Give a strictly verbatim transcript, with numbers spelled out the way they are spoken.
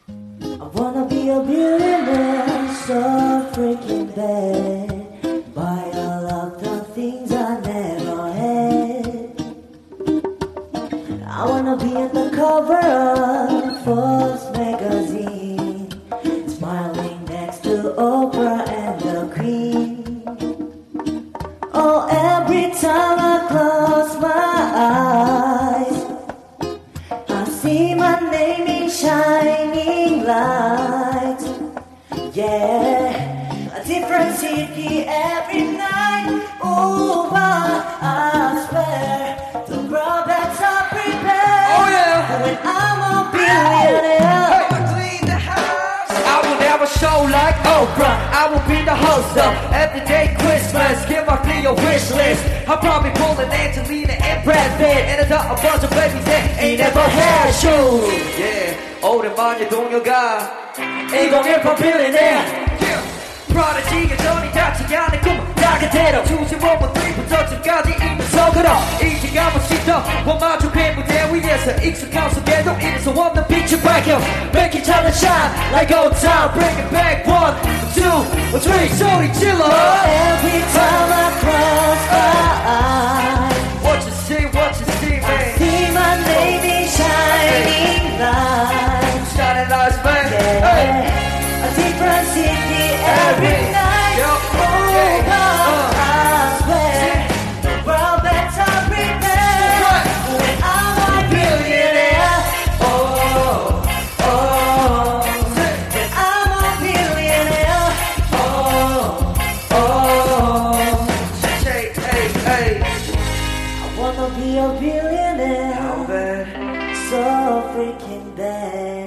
I wanna be a billionaire, so freaking bad. Buy all of the things I never had. I wanna be on the cover of Forbes magazine, smiling next to Oprah and the Queen. Oh, every time I close my eyes, I see my name in shining lights. Yeah, a different city every night. Oh, but I swear the world better prepare. Oh yeah. When I'm a billionaire, Hey, clean the house. I will never show like Oprah. I will be the host of Everyday Christmas. Give my clear wish list. I'll probably pull an Angelina and Brad Pitt and adopt a bunch of babies that ain't ever had shoes. Yeah, 오랜만에 동료가 이공일팔 billionaire. 프로듀지가 전이 닿지 않은 꿈은 다 그대로 투심 원본 쓰리부터 지금까지 있는 속으로 이제감은 씻어 원마주의 무대 위에서 익숙한 속에도 잃을 수 없는 빛을 밝혀 Make each other shine like old time. Bring it back one, two, three 소리 질러. every time I cross my eyes, What you see, what you see, man. see my name in shining lights. Shining lights, man. Hey. Yeah, a different city every night. Yo, Oh, yeah, God, uh. I swear the world better prepare. When I'm a billionaire, oh, oh. When I'm a billionaire, oh, oh. Hey, hey, hey. I wanna be a billionaire, How bad? so freaking bad.